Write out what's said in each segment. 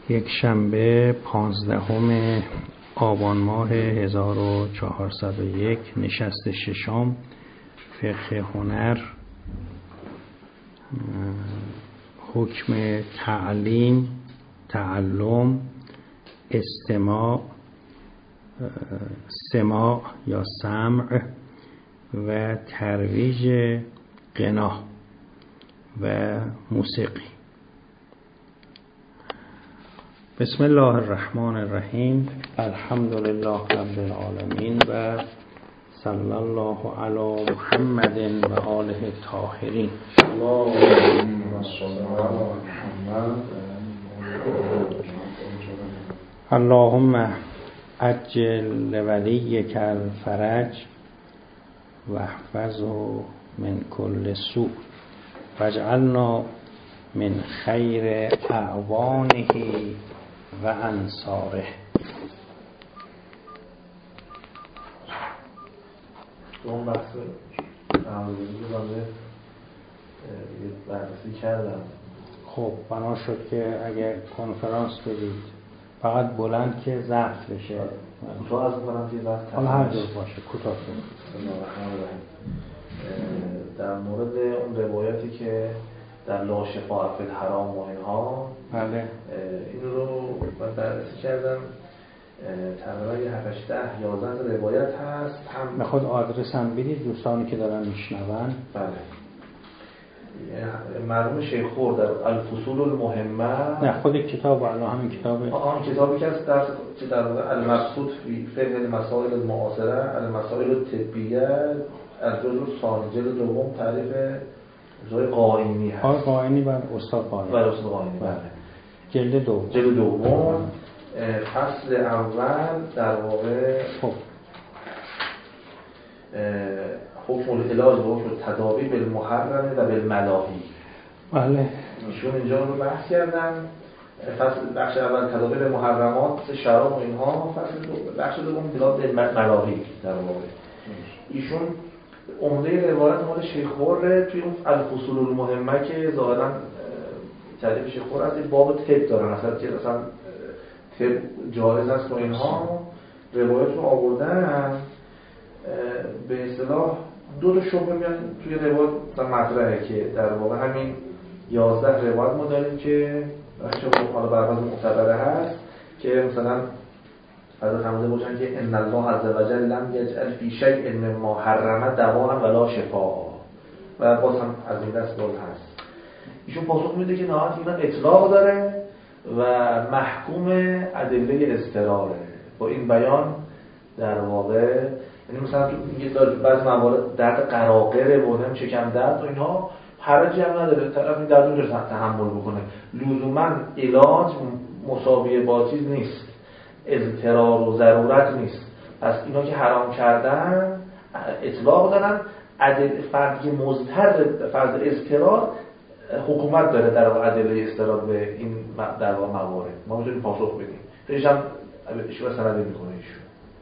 یک شنبه 15 آبان ماه 1401 نشست ششم فقه هنر، حکم تعلیم، تعلم، استماع، سماع یا سمع و ترویج غنا و موسیقی. بسم الله الرحمن الرحیم. الحمد لله رب العالمین و صلی الله علی محمد و آله الطاهرین. اللهم عجل لولیک الفرج واحفظه من كل سوء واجعلنا من خیر اعوانه و انصاره. اون بحث نمازی رو بررسی کردم. خب بنا شد که اگر کنفرانس بدید فقط بلند که ضبط بشه. کوتاه از کنم که ضبط حالا هر جور باشه کوتاه کنید. در مورد اون روایتی که در لا شفاعة فی الحرام و اینها، بله، این رو من بررسی کردم. تقریبا 7-10-11 روایت هست. هم میخواد آدرس هم بدید دوستانی که دارن میشنون. بله، مرحوم شیخ خور در الفصول المهمه، نه خود کتاب الان همین کتابه، آن کتابی که است در المبسوط فی فقه المسائل المعاصره المسائل الطبیه الجزء الثانی جلد دوم تعریف جای قائنی هست. قائنی و استاد قائنی. بله استاد قائنی. بله. جلد دوم فصل اول در واقع خب حکم العلاج و حکم التداوی بالمحرم و بالملاهی. بله. ایشون اینجا رو بحث کردن. فصل بخش اول تداوی به محرمات شراب و اینها، بخش دوم بلاد ملاهی. در واقع ایشون عمده روایت مال شیخ خور توی اون الفصول المهمه که ظاهرا تعریف شیخ خور از این باب طب دارن، اصلا که اصلا طب جایز است و اینها روایت رو آوردن. به اصطلاح دو تا شبهه میان توی روایت مطرحه که در واقع همین 11 روایت ما داریم که حالا برواز معتبره هست که مثلا حضرت حمزه باشن که ان الله عز وجل لم یجعل فی شیء مما حرم دواء ولا شفاء، و باز هم از این دست باز هست. ایشون پاسخ میده که نهایت اینا اطلاق داره و محکوم ادله اضطراره. با این بیان در واقع یعنی مثلا تو بعضی موارد درد قراقره و شکم درد و اینها حرجی هم نداره، طرف این درد رو تحمل بکنه. لزوما علاج مساوی با چیز نیست، اضطرار و ضرورت نیست. پس اینا که حرام کردن اطلاق دارن. فردی مضطر فرض اضطرار حکومت داره در ادله اضطرار به این در واقع موارد. ما میتونیم پاسخ بدیم. خیلیش هم اشاره سندی میکنه ایشون.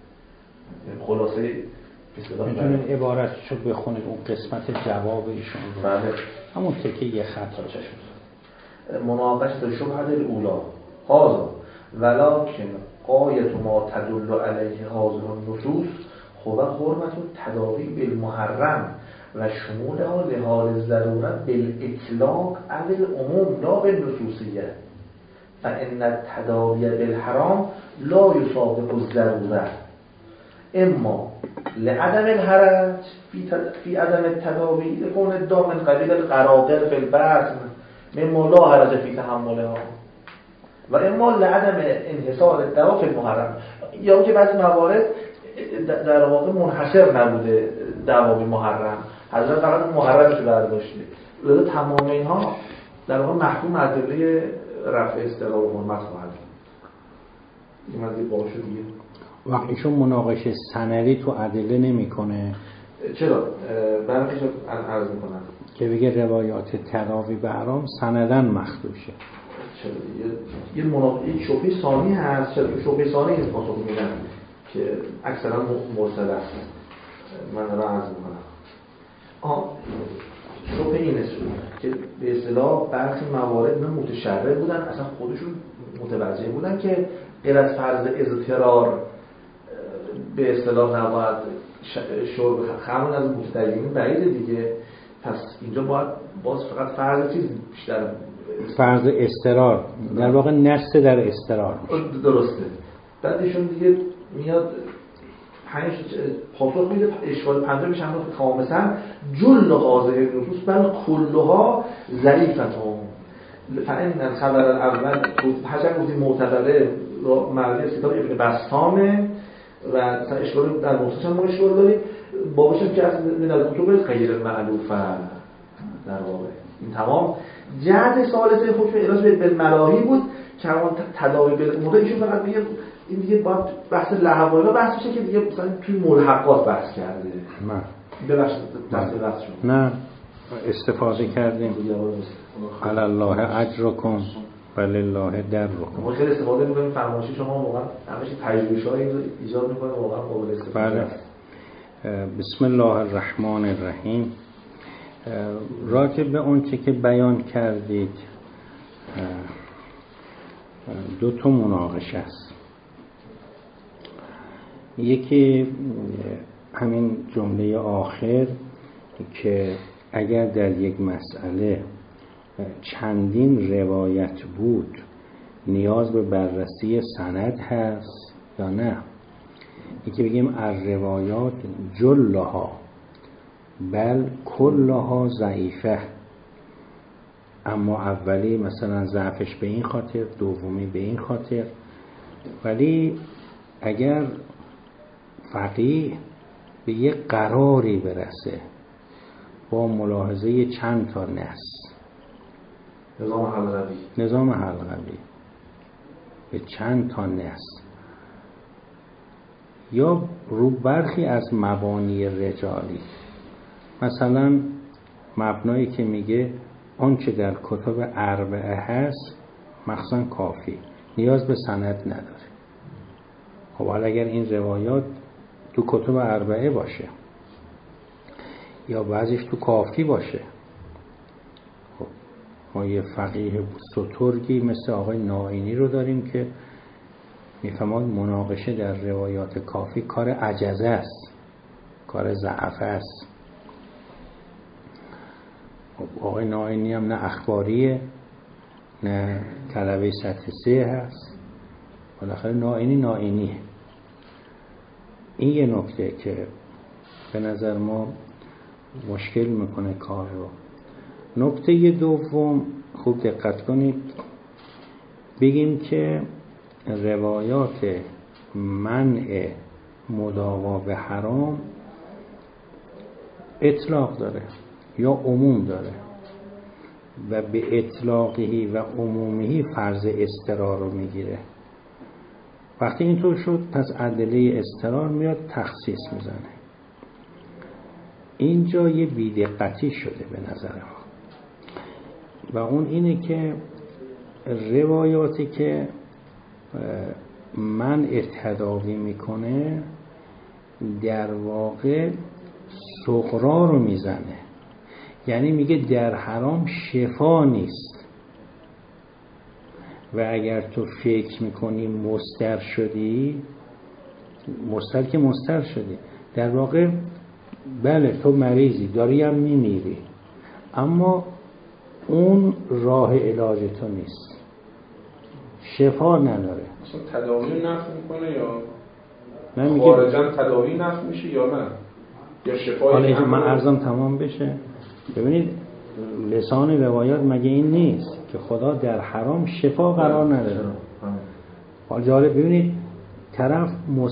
خلاصه میتونید عبارتشو بخونید اون قسمت جواب ایشون رو. بله. همون تکه یه خط رو چشم. مناقشه شبهه الاولا هذا ولکن قایت ما تدل علیه هذه النصوص هو حرمت التداوی بالمحرم و شمولها لحال الضرورت بالاطلاق او العموم لا بالنصوصیه فان التداوی بالحرام لا یسابق الضروره اما لعدم الحرج في عدم التداوی لكون الدام من قبیل القراقر في البطن مما لا حرج في تحملها و اما لعدم انحصار الدواء في المحرم، یا که بعضی موارد در واقع منحصر نبوده دوا به محرم، حضرت فقط محرمش رو برداشته. لذا تمام اینها در واقع محکوم ادله رفع اضطرار و حرمت خواهد بود. این مزید باشه دیگه. و ایشون مناقشه سندی تو ادله نمیکنه. چرا؟ برای چه عرض میکنم که بگه روایات تداوی به حرام سندن مخدوشه. یه شبهه ثانی هست. شبهه ثانی این پاسخ میدن که اکثرا مرسل است. من را عرض میکنم. شبه اینه که به اصطلاح برخی موارد نه متشرع بودن، اصلا خودشون متوجه بودن که غیر از فرض اضطرار به اصطلاح نباید شرب خمر از متدینین بعیده دیگه. پس اینجا باز فقط فرض چیز بیشتر، فرض استقرار در واقع نص در استقرار درسته. بعد ایشون دیگه میاد پاسخ میده اشکال پنجمش هم که خامسا جل هذه النصوص بل کلها ضعیفتون فان الخبر الاول حجر گفتیم معتبره مرجع کتاب ابن بسطامه و مثلا اشکال در موضوعش هم اشکال داریم بابش هم که از من الکتب غیر معلوفه در واقع این تمام جهت ثالثه حکم اراده بالملاهی بود که همون تداوی بالامور ایشون فقط میگه این دیگه باید بحث لحواینا بحث بشه که دیگه مثلا توی ملحقات بحث کرده. نه ببخشید دست بحث شد. نه استفاده کردیم. علی الله اجرکم ولله درکم. ما خیلی استفاده می‌کنیم فرمایشی شما واقعا همش تجربه‌ای ایجاد می‌کنه واقعا قابل استفاده است. بسم الله الرحمن الرحیم. راجع به اون چه که بیان کردید دو تا مناقشه است. یکی همین جمله آخر که اگر در یک مسئله چندین روایت بود نیاز به بررسی سند هست یا نه. یکی بگیم الروایات جلها بل کلها ضعیفه، اما اولی مثلا ضعفش به این خاطر، دومی به این خاطر. ولی اگر فقیه به یک قراری برسه با ملاحظه چند تا نص، نظام حلقوی به چند تا نص یا رو برخی از مبانی رجالی، مثلا مبنایی که میگه آنچه در کتب اربعه هست مخصوصا کافی، نیاز به سند نداره. خب حالا اگر این روایات تو کتب اربعه باشه یا بعضیش تو کافی باشه، خب ما یه فقیه سترگی مثل آقای نائینی رو داریم که میفهمد مناقشه در روایات کافی کار عجزه است، کار ضعفه است. خب آقای نائینی هم نه اخباریه نه طلبه سطح 3 هست، بالاخره نائینیه. این یه نکته که به نظر ما مشکل میکنه کار رو. نکته دوم خوب دقت کنید، بگیم که روایات منع مداوا به حرام اطلاق داره یا عموم داره و به اطلاقی و عمومی فرض اضطرار رو میگیره. وقتی اینطور شد پس ادله اضطرار میاد تخصیص میزنه. اینجا یه بی‌دقتی شده به نظر ما و اون اینه که روایاتی که منع تداوی میکنه در واقع صغرا رو میزنه، یعنی میگه در حرام شفا نیست و اگر تو فکر میکنی مضطر شدی، مضطر که مضطر شدی، در واقع بله تو مریضی داری هم میمیری، اما اون راه علاج تو نیست، شفا نداره. اصلا تداوی نفع میکنه یا نه خارجاً تداوی نفع میشه یا نه یا شفای؟ حالا من عرضم تمام بشه. ببینید لسان روایات مگه این نیست که خدا در حرام شفا قرار نداره؟ حالا جالب ببینید طرف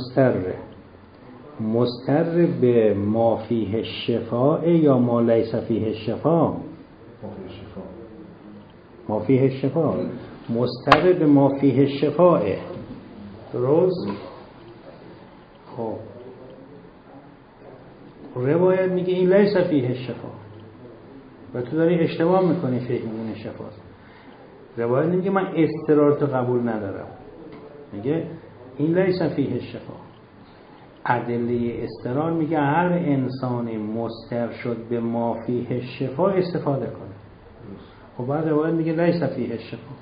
مضطر به ما فیه شفاء یا ما لیس فیه شفاء؟ ما فیه شفاء. مضطر به ما فیه شفاء. درست؟ خب روایت میگه این لیس فیه شفاء و تو داری اشتباه میکنی، فکر میکنی شفاست. روایت میگه من اضطرارت قبول ندارم، میگه این لیس فیه شفاء. ادله اضطرار میگه هر انسانی مضطر شد به ما فیه شفا استفاده کنه. خب بعد روایت میگه لیس فیه شفا.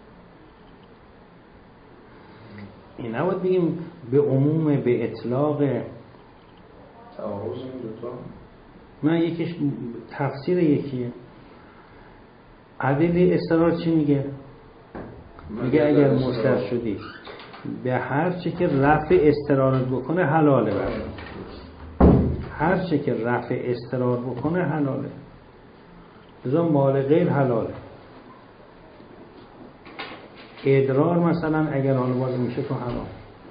این نباید بگیم به عموم به اطلاق تعارض این دوتا. نه، یکیش تفسیر یکیه. ادله اضطرار چی میگه؟ میگه اگر مضطر شدی به هر چی که رفع اضطرارت بکنه حلاله برات. هر چی که رفع اضطرار بکنه حلاله. لذا مال غیر حلاله. ادرار مثلا اگر حال باز میشه تو حرام.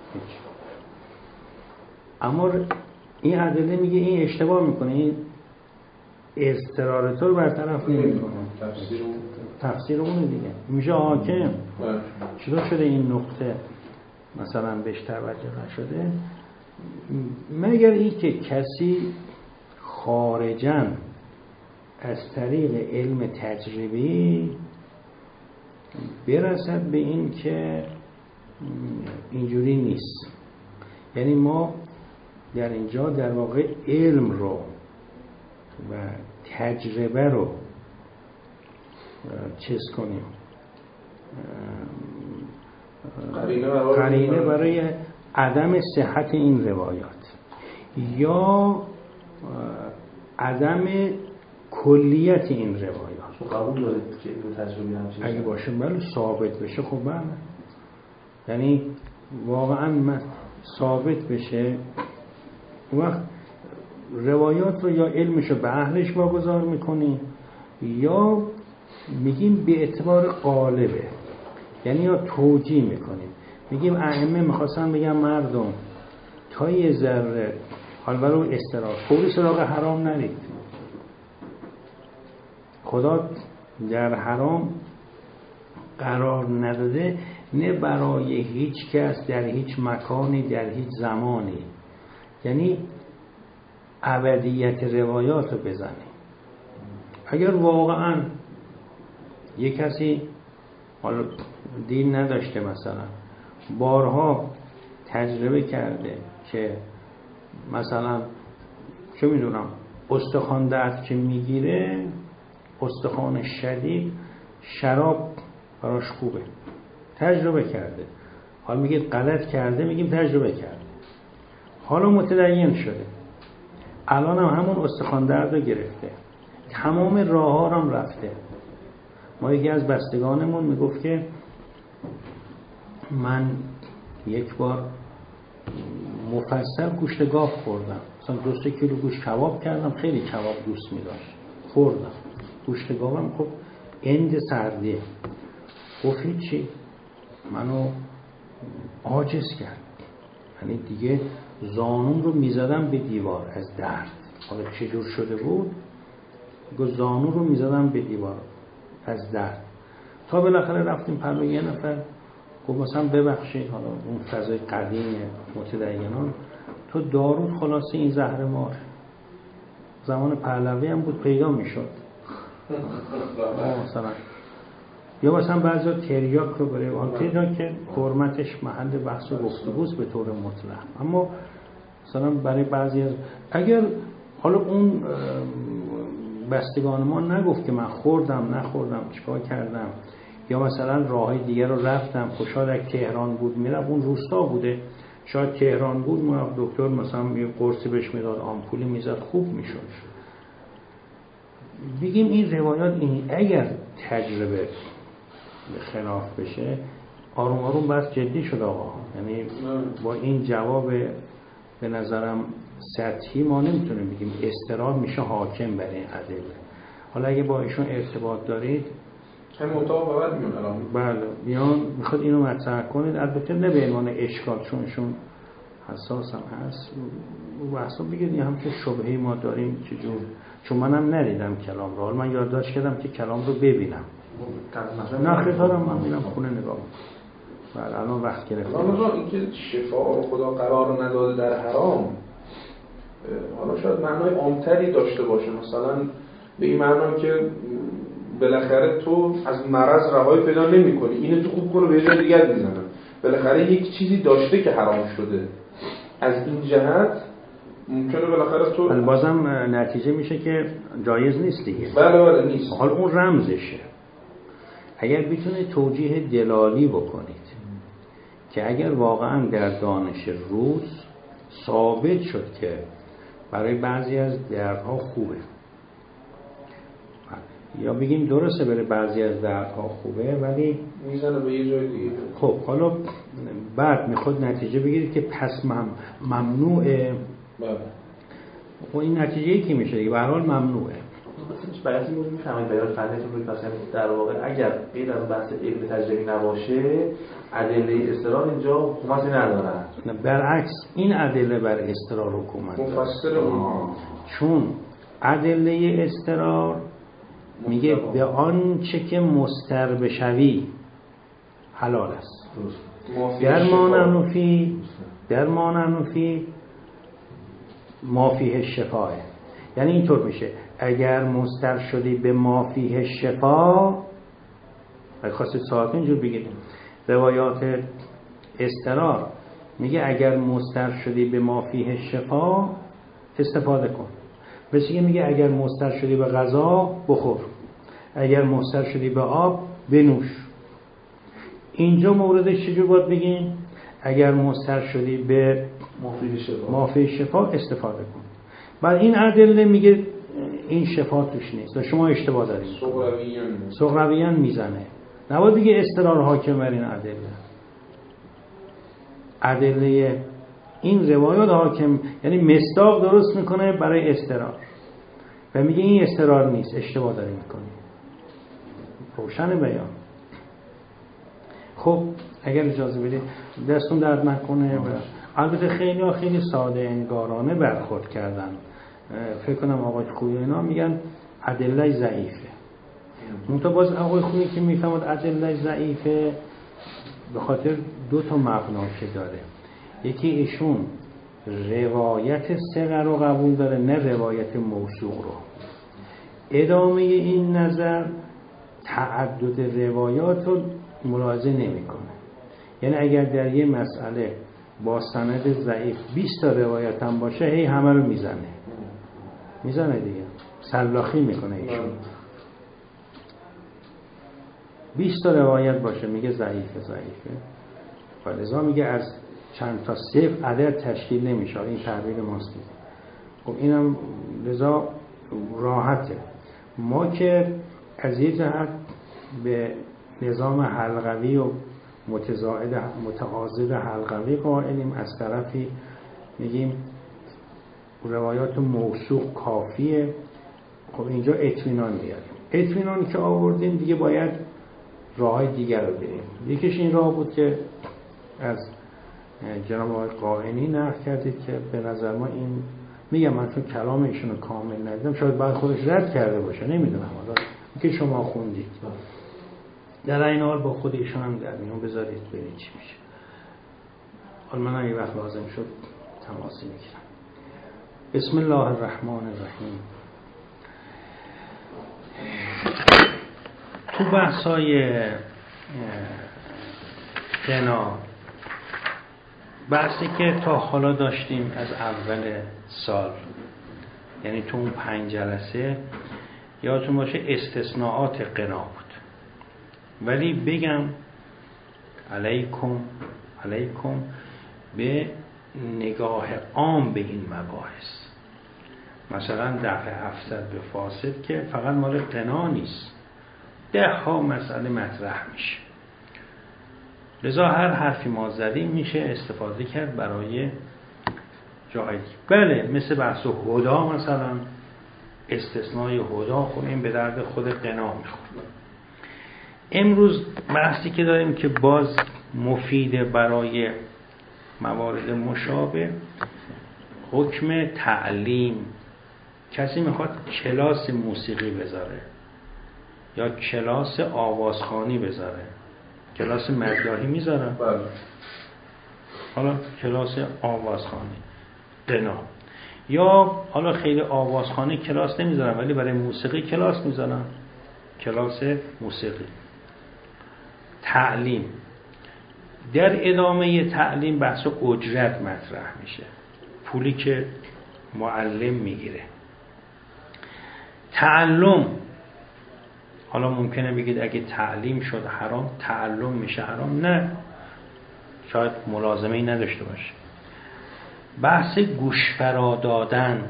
اما این ادله میگه این اشتباه میکنه، این اضطرار تو رو برطرف نمیکنه. تفسیر اونه دیگه. میشه حاکم. چطور شده این نقطه مثلا بهش توجه نشده؟ مگر این که کسی خارجاً از طریق علم تجربی برسد به این که اینجوری نیست. یعنی ما در اینجا در واقع علم رو و تجربه رو چیز کنیم، قرینه برای عدم صحت این روایات یا عدم کلیت این روایات. قبول دارید که این تجربی همچین اگه باشه بله ثابت بشه خب بله، یعنی واقعا من ثابت بشه وقت روایات رو یا علمش رو به اهلش واگذار میکنیم یا میگیم به اعتبار غالبه، یعنی یا توجیه میکنیم. میگیم ائمه میخواستن بگم مردم تا یه ذره حال برای استراحت فوری سراغ حرام نرید. خدا در حرام قرار نداده، نه برای هیچ کس در هیچ مکانی در هیچ زمانی. یعنی ابدیت روایات رو بزنی. اگر واقعا یک کسی حالا دین نداشته مثلا بارها تجربه کرده که مثلا چه میدونم استخوان درد که میگیره، استخوان شدید، شراب براش خوبه، تجربه کرده، حالا میگید غلط کرده، میگیم تجربه کرده، حالا متدین شده، الان هم همون استخوان درد رو گرفته، تمام راه ها رو هم رفته. ما یکی از بستگانمون میگفت که من یک بار مفصل گوشت گاو خوردم، مثلا 2-3 کیلو گوشت کباب کردم، خیلی کباب دوست می‌داشت، خوردم گوشت گاوم. خب اند سردیه، گفت چی؟ منو عاجز کرد، یعنی دیگه زانوم رو میزدم به دیوار از درد. حالا چجور شده بود؟ گفت زانو رو میزدم به دیوار از درد، تا بالاخره رفتیم پلو یه نفر گفت مثلا ببخشید، حالا اون فضای قدیم متدینان، تو دارو خلاصه این زهر مار زمان پهلوی هم بود پیدا میشد مثلا، یا مثلا بعضی تریاک رو برای آن تریاک که حرمتش محل بحث و گفتگوست به طور مطلق، اما مثلا برای بعضی از اگر حالا اون بستگان ما نگفت که من خوردم نخوردم چیکار کردم، یا مثلا راههای دیگر رو رفتم، خوشحال اگه تهران بود میرم، اون روستا بوده، شاید تهران بود ما دکتر مثلا یه قرصی بهش میداد، آمپولی میزد، خوب میشد. بگیم این روایات این اگر تجربه خلاف بشه آروم آروم بس جدی شد آقا. یعنی با این جواب به نظرم سطحی ما نمیتونیم بگیم استرار میشه حاکم بر این ادله. حالا اگه با ایشون ارتباط دارید هم اتاق بعد میون الان بله میان میخواد اینو مطرح کنید، البته نه به عنوان اشکال چونشون حساس هم هست و بحثا بگید هم که شبهه ما داریم چجور، چون منم ندیدم کلام رو، من یادداشت کردم که کلام رو ببینم، نه خیلی من میرم خونه نگاه بله الان وقت گرفتم. حالا اینکه شفا رو خدا قرار نداده در حرام، حالا شاید معنای عامتری داشته باشه، مثلا به این معنا که بالاخره تو از مرض رهایی پیدا نمی‌کنی، اینو تو خوب کنه به جای دیگر میزنن، بالاخره یک چیزی داشته که حرام شده. از این جهت ممکنه بالاخره تو ولی بازم نتیجه میشه که جایز نیست دیگه. بله نیست. حال اون رمزشه. اگر بتونید توجیه دلالی بکنید که اگر واقعا در دانش روز ثابت شد که برای بعضی از دردها خوبه، یا بگیم درسته برای بعضی از دردها خوبه ولی میزنه به یه جای دیگه، خب حالا بعد میخواد نتیجه بگیرید که پس ممنوعه. خب این نتیجه‌ای که میشه دیگه به هر حال ممنوعه. برای این موضوع میفهمید بیان فنیتون روی مثلا در واقع اگر غیر از بحث علم تجربی نباشه ادله اضطرار اینجا حکومتی ندارن. برعکس این ادله بر اضطرار حکومت داره. مفسر اون چون ادله اضطرار میگه به آنچه که مستر بشوی حلال است. در ما ننفی ما فیه شفاه. یعنی اینطور میشه اگر مستر شدی به ما فیه شفا، اگه خواستید ساعت اینجور بگید روایات اضطرار میگه اگر مستر شدی به ما فیه شفا استفاده کن. بسیار میگه اگر مستر شدی به غذا بخور، اگر مستر شدی به آب بنوش. اینجا موردش چجور باید بگیم؟ اگر مستر شدی به ما فیه شفا استفاده کن. بعد این ادله میگه این شفا توش نیست و شما اشتباه دارید. سغراویان میزنه. نباید دیگه اضطرار حاکم بر این ادله این روایات حاکم، یعنی مصداق درست میکنه برای اضطرار و میگه این اضطرار نیست، اشتباه داری میکنی. روشن بیان. خب اگر اجازه بدید دستون درد نکنه. البته خیلی ساده انگارانه برخورد کردن. فکر کنم آقای خویی اینا میگن ادله ضعیفه. منتها باز آقای خویی که میفهمد ادله ضعیفه به خاطر دو تا مبنا که داره. یکی ایشون روایت ثقه رو قبول داره نه روایت موثوق رو. ادامه این نظر تعدد روایات رو ملاحظه نمیکنه. یعنی اگر در یه مسئله با سند ضعیف 20 تا روایت هم باشه هی همه رو میزنه دیگه، سلاخی میکنه ایشون. 20 تا روایت باشه میگه ضعیفه و لذا میگه از چند تا صفر عدد تشکیل نمیشه. این تعبیر ماست. خب اینم لذا راحته. ما که از یه جهت به نظام حلقوی و متعاضد حلقوی قائلیم، از طرفی میگیم روایات موثوق کافیه. خب اینجا اطمینان میاریم. اطمینانی که آوردیم دیگه باید راههای دیگر رو بریم. یکیش این راه بود که از جناب آقای قائنی نقل کردید که به نظر ما این، میگم من چون کلام ایشون رو کامل ندیدم، شاید بعد خودش رد کرده باشه، نمیدونم، حالا که شما خوندید در این حال با خود ایشون هم در میون بذارید ببینید چی میشه. حالا من اگه وقت لازم شد تماسی میگیرم. بسم الله الرحمن الرحیم. تو بحثای قنا، بحثی که تا حالا داشتیم از اول سال، یعنی تو اون 5 جلسه یادتون باشه استثناءات قنا بود. ولی بگم علیکم به نگاه عام به این مباحث. مثلا دفع افسد به فاسد که فقط مال قنا نیست، 10 مسئله مطرح میشه. لذا هر حرفی ما زدیم میشه استفاده کرد برای جایی. بله مثل بحث هدا، مثلا استثنای هدا خونیم به درد خود قنا میخوره. امروز بحثی که داریم که باز مفیده برای موارد مشابه، حکم تعلیم. کسی میخواد کلاس موسیقی بذاره یا کلاس آوازخوانی بذاره، کلاس مداحی میذارن، حالا کلاس آوازخوانی قنا، یا حالا خیلی آوازخوانی کلاس نمیذارن ولی برای موسیقی کلاس میذارن، کلاس موسیقی. تعلیم در ادامه تعلیم بحث اجرت مطرح میشه، پولی که معلم میگیره. تعلم، حالا ممکنه بگید اگه تعلیم شد حرام تعلم میشه حرام، نه، شاید ملازمه ای نداشته باشه. بحث گوش فرا دادن،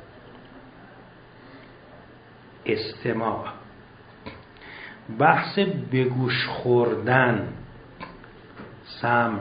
استماع، بحث به گوش خوردن، سمع.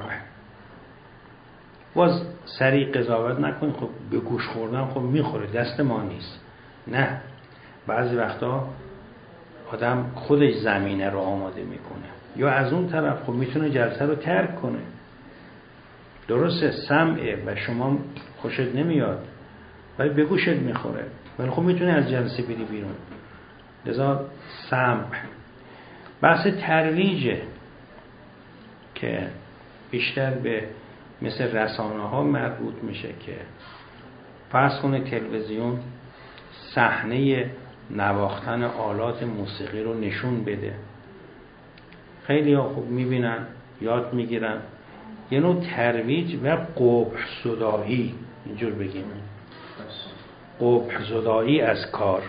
باز سریع قضاوت نکنید خب به گوش خوردن خب میخوره دست ما نیست، نه، بعضی وقتا آدم خودش زمینه رو آماده میکنه، یا از اون طرف خب میتونه جلسه رو ترک کنه. درسته سمعه و شما خوشت نمیاد ولی به گوشت میخوره، ولی خب میتونه از جلسه بری بیرون. لذا سمع. بحث ترویجه که بیشتر به مثل رسانه ها مربوط میشه که فرض کنه تلویزیون صحنه نواختن آلات موسیقی رو نشون بده، خیلی ها خوب میبینن یاد میگیرن. یه نوع ترویج و قبح زدایی، اینجور بگیم قبح زدایی از کار.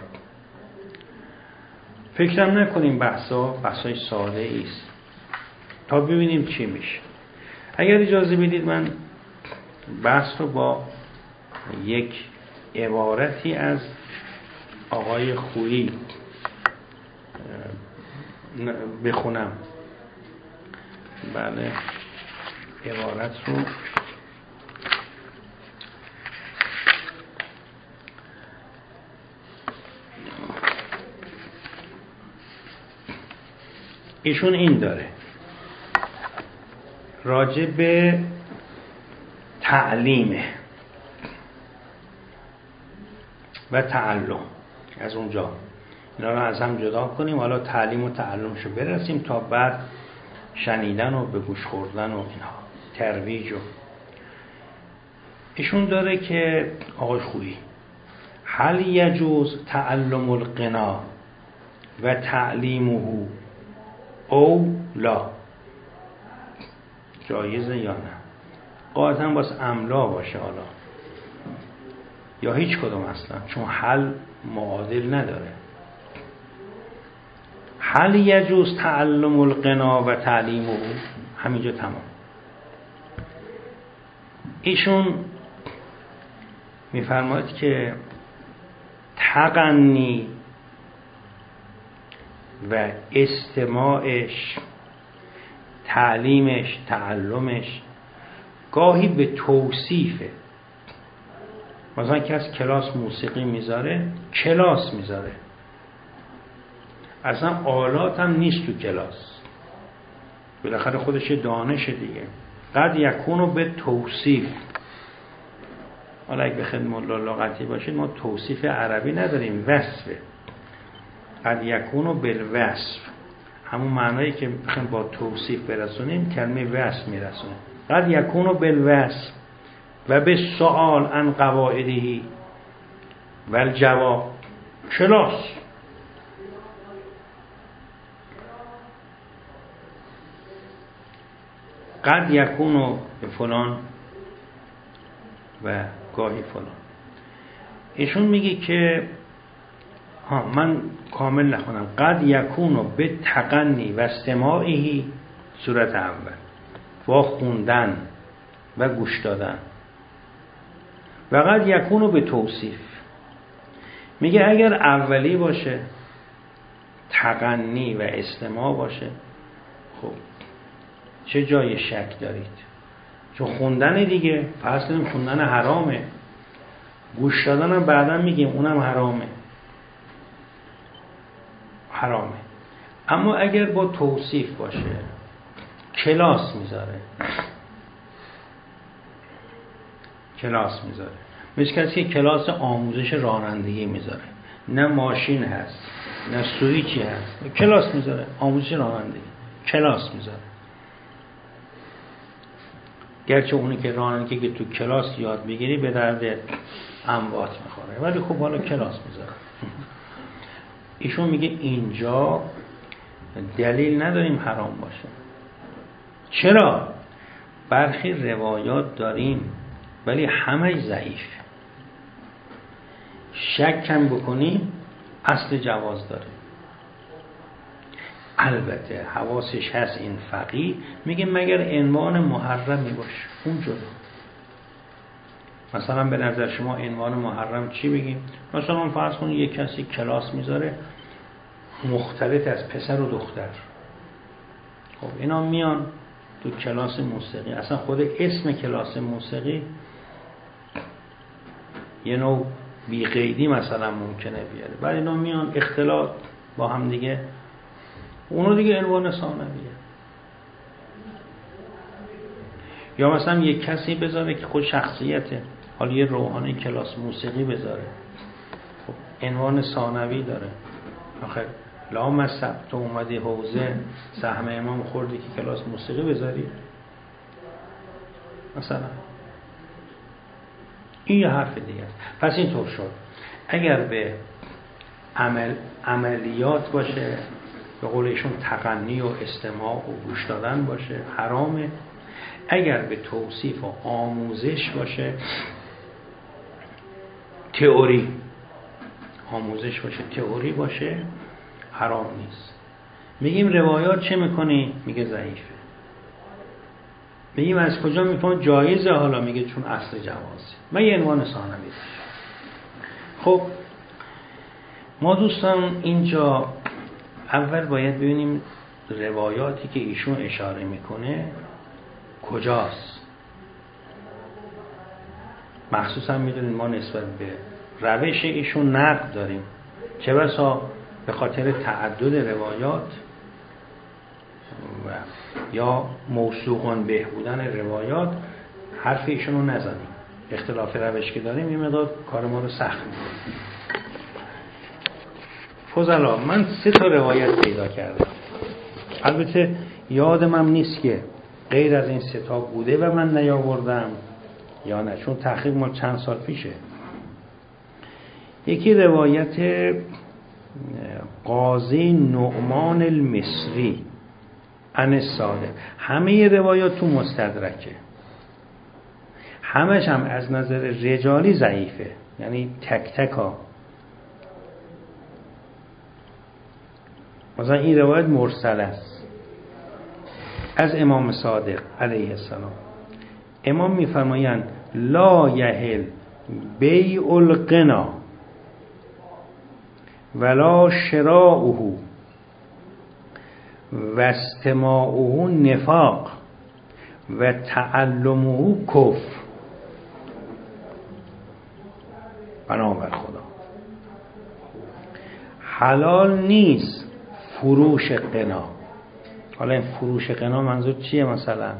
فکرم نکنیم بحثای ساده ایست تا ببینیم چی میشه. اگر اجازه بدید من بحث رو با یک عبارتی از آقای خویی بخونم. بله، عبارت رو ایشون این داره راجع به تعلیمه و تعلم. از اونجا اینا رو از هم جدا کنیم، حالا تعلیم و تعلمشو برسیم تا بعد شنیدن و به گوش خوردن و اینها، ترویج. و ایشون داره که آقای خویی هل یجوز تعلم الغنا و تعلیمه او لا، جایزه یا نه؟ قاعدتا باز املا باشه حالا، یا هیچ کدوم اصلا، چون حل معادل نداره. هل یجوز تعلم الغنا و تعلیمه، همینجا تمام. ایشون میفرماید که تغنی و استماعش، تعلیمش، تعلمش گاهی به توصیفه. مثلا کس کلاس موسیقی میذاره، کلاس میذاره، اصلا آلات هم نیست تو کلاس، بالاخره خودش دانش دیگه. قد یکونو به توصیف، حالا اگه بخواید لغتی باشید ما توصیف عربی نداریم، وصفه. قد یکونو بالوصف، همون معنایی که بخوایم با توصیف برسونیم کلمه وصف میرسونیم. قد یکونو بالوصف و به سؤال عن قواعده و الجواب، کلاس. قد یکونو به فلان و گاهی فلان. ایشون میگه که من کامل نخونم. قد یکونو به تغنی و استماعی، صورت اول با خوندن و گوش دادن، و قد یکونو به توصیف. میگه اگر اولی باشه تغنی و استماع باشه، خب چه جای شک دارید؟ چون خوندن دیگه فرض کنیم خوندن حرامه، گوش دادن هم بعدا میگیم اونم حرامه. اما اگر با توصیف باشه، کلاس میذاره، مثل کسی که کلاس آموزش رانندگی میذاره، نه ماشین هست نه سویچی هست، کلاس میذاره، آموزش رانندگی کلاس میذاره. گرچه اونی که رانندگی که تو کلاس یاد بگیری به درد اموات میخوره، ولی خب حالا کلاس میذاره. ایشون میگه اینجا دلیل نداریم حرام باشه. چرا؟ برخی روایات داریم ولی همه ضعیف. شک کم بکنیم اصل جواز داره. البته حواسش هست این فقیه میگه مگر عنوان محرمی باشه اون جدا. مثلا به نظر شما عنوان محرم چی بگیم؟ مثلا فرض کنید یک کسی کلاس میذاره مختلط از پسر و دختر. خب اینا میان تو کلاس موسیقی، اصلا خود اسم کلاس موسیقی یه نوع بی‌قیدی مثلا ممکنه بیاره، بعد اینا میان اختلاط با هم دیگه، اونو دیگه عنوان ثانویه. یا مثلا یک کسی بذاره که خود شخصیته، حالا یه روحانی کلاس موسیقی بذاره، خب عنوان ثانوی داره. آخه لا مصب تو اومدی حوزه سهم امام خوردی که کلاس موسیقی بذاری مثلا. این یه حرف دیگه است. پس اینطور شد اگر به عملیات باشه، به قول ایشون تغنی و استماع و گوش دادن باشه حرامه. اگر به توصیف و آموزش باشه، تئوری آموزش باشه، تئوری باشه، حرام نیست. میگیم روایات چه میکنی؟ میگه ضعیفه. میگیم از کجا میفهمم جایزه؟ حالا میگه چون اصل جوازه. من یه عنوان ثانوی داشت. خب ما دوستان اینجا اول باید ببینیم روایاتی که ایشون اشاره میکنه کجاست. مخصوصا میدونید ما نسبت به روش ایشون نقد داریم، چه بسا به خاطر تعدد روایات و یا موثوقان به بودن روایات حرف ایشون رو نزنیم. اختلاف روش که داریم این مقدار کار ما رو سخت می‌کنه. فضلا من 3 تا روایت پیدا کردم، البته یادم هم نیست که غیر از این 3 تا بوده و من نیاوردم یا نه، چون تحقیق مال چند سال پیشه. یکی روایت قاضی نعمان المصری عن الصادق. همه روایات تو مستدرکه، همش هم از نظر رجالی ضعیفه، یعنی تک تک ها. مثلا این روایت مرسل است از امام صادق علیه السلام. امام میفرمایند لا یحل بیع الغنا ولا شراؤه و استماعه نفاق و تعلمه کفر. بنابر خدا حلال نیست فروش غنا. حالا این فروش غنا منظور چیه؟ مثلا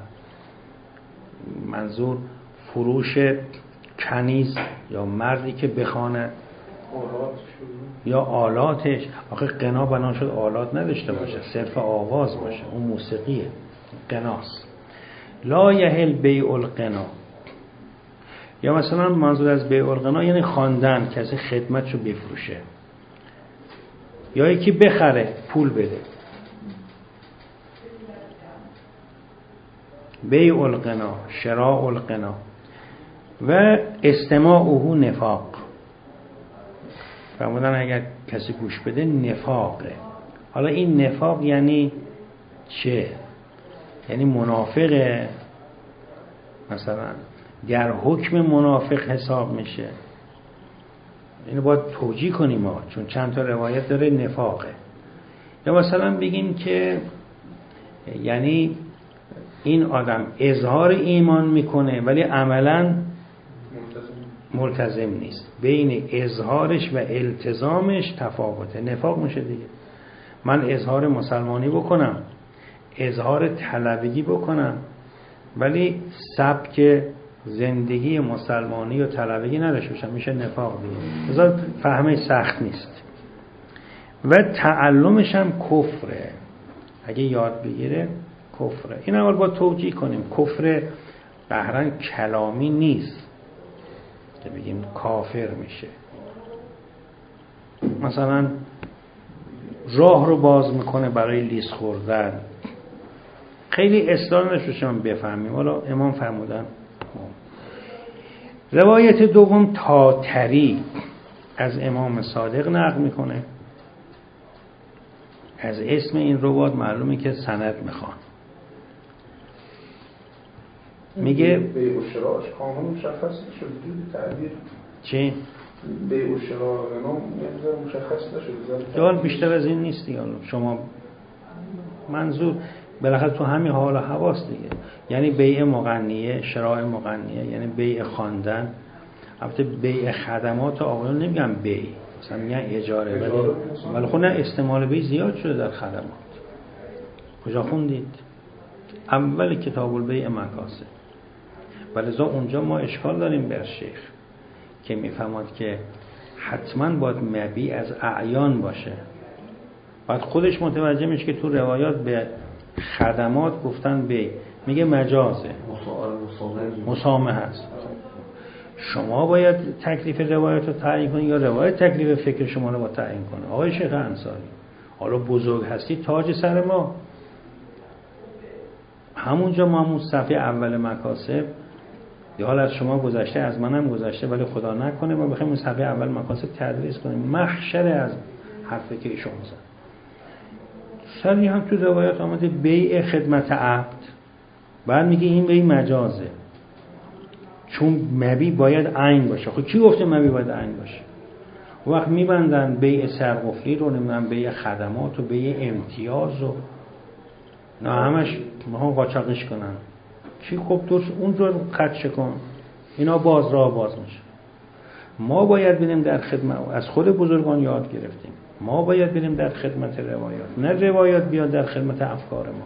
منظور فروش کنیز یا مردی که بخونه یا آلاتش. آخه غنا بنا شد آلات نداشته باشه، صرف آواز باشه، اون موسیقیه، غناست. لا یحل بیع الغنا. یا مثلا منظور از بیع الغنا یعنی خواندن، کسی خدمتشو بفروشه یا یکی بخره پول بده. بیع الغنا، شراء الغنا و استماعه نفاق. فرمودن اگر کسی گوش بده نفاقه. حالا این نفاق یعنی چه؟ یعنی منافقه مثلا، در حکم منافق حساب میشه. اینو باید توجیه کنیم ما، چون چند تا روایت داره نفاقه. یا مثلا بگیم که یعنی این آدم اظهار ایمان میکنه ولی عملا ملتزم نیست، بین اظهارش و التزامش تفاوته، نفاق میشه دیگه. من اظهار مسلمانی بکنم، اظهار طلبگی بکنم، ولی سبک زندگی مسلمانی و طلبگی نداشته باشم، میشه نفاق دیگه. بذار فهمه سخت نیست. و تعلمش هم کفره، اگه یاد بگیره کفره. این اول باید توجیه کنیم. کفر قهرن کلامی نیست که بگیم کافر میشه. مثلا راه رو باز میکنه برای لیس خوردن، خیلی اصرار نشد شما بفهمیم. حالا امام فرمودن. روایت دوم طاطری از امام صادق نقل میکنه. از اسم این روایت معلومه که سند میخوان. میگه بیع و شراش کامل مشخص نشد تعبیر. چی؟ بیع و شرا اینا مشخص نشد. جوان بیشتر از این نیست دیگه. شما منظور بالاخره تو همین حال و حواس دیگه. یعنی بیع مغنیه، شراء مغنیه، یعنی بیع خواندن. البته بیع خدمات آقایون نمیگن بیع، مثلا میگن اجاره، ولی خب نه استعمال بیع زیاد شده در خدمات. کجا خوندید؟ اول کتاب البیع مکاسب. ولذا اونجا ما اشکال داریم بر شیخ که میفهمد که حتما باید مبیع از اعیان باشه. بعد خودش متوجه میشه که تو روایات به خدمات گفتن بیع، میگه مجازه، مسامحه هست. شما باید تکلیف روایت رو تعیین کنید یا روایت تکلیف فکر شما رو باید تعیین کنه. آقای شیخ انصاری حالا بزرگ هستی، تاج سر ما. همونجا ما همون صفحه اول مکاسب، یا حال از شما گذشته از منم گذشته، ولی خدا نکنه ما بخوایم اون صفحه اول مکاسب تدریس کنیم، محشر از حرفی که ایشون زد. سری هم تو روایات آمده بیع خدمت عبد، بعد میگه این بیع مجازه چون مبی باید عین باشه. خب کی گفته مبی باید عین باشه؟ وقت میبندن بیع سرقفلی رو، نمیدونم بیع خدمات و بیع امتیاز و نه همش ما قاچاقش کنن. چی؟ خب تو اونجا خدشه کن، اینا باز میشه. ما باید بریم در خدمت، از خود بزرگان یاد گرفتیم، ما باید بریم در خدمت روایات، نه روایات بیاد در خدمت افکار ما.